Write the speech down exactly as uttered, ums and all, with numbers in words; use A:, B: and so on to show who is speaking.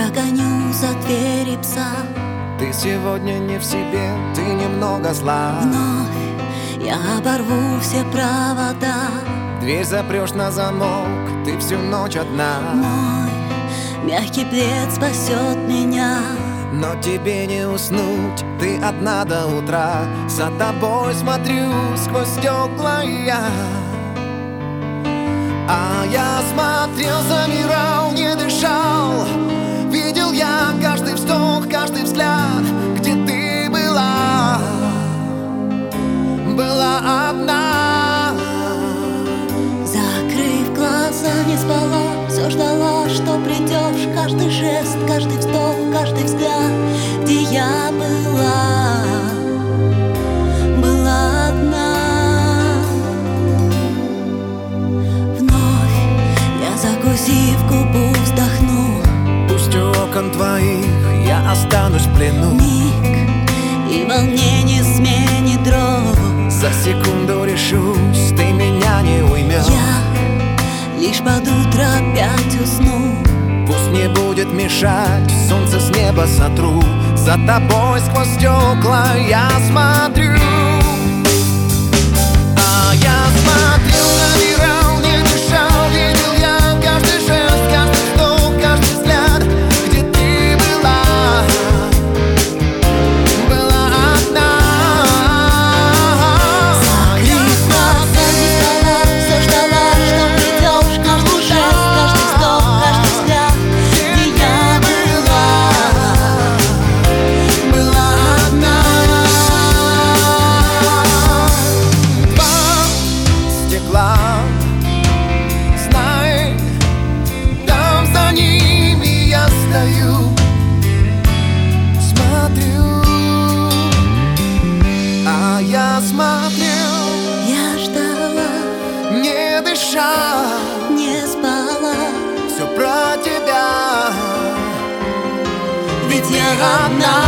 A: Я гоню за двери пса.
B: Ты сегодня не в себе, ты немного зла.
A: Вновь я оборву все провода.
B: Дверь запрешь на замок, ты всю ночь одна.
A: Мой мягкий плед спасет меня.
B: Но тебе не уснуть, ты одна до утра. За тобой смотрю сквозь стекла я. А я смотрел, замирал, не дышал. Видел я каждый вздох, каждый взгляд. Где ты была, была одна.
A: Закрыв глаза, не спала, все ждала, что придешь. Каждый жест, каждый вздох, каждый взгляд. Где я была, была одна. Вновь я, закусив губу, вздохну.
B: Пусть у окон твоих я останусь в плену.
A: Миг и волнение сменит дрожь.
B: За секунду решусь, ты меня не уймешь.
A: Я лишь под утро опять усну.
B: Пусть не будет мешать, солнце с неба сотру. За тобой сквозь стекла я смотрю. А я смотрел, замирал, не дышал. Видел я каждый жест, каждый вздох, каждый взгляд. Где ты была, была одна.
A: Закрыв глаза, не спала, все ждала, что придешь. Каждый жест, каждый вздох, каждый взгляд. Где я была, была одна.
B: Два стекла, знай, там за ними я стою, смотрю. А я смотрел,
A: Я ждала,
B: не дыша,
A: не спала,
B: все про тебя.
A: ведь я одна.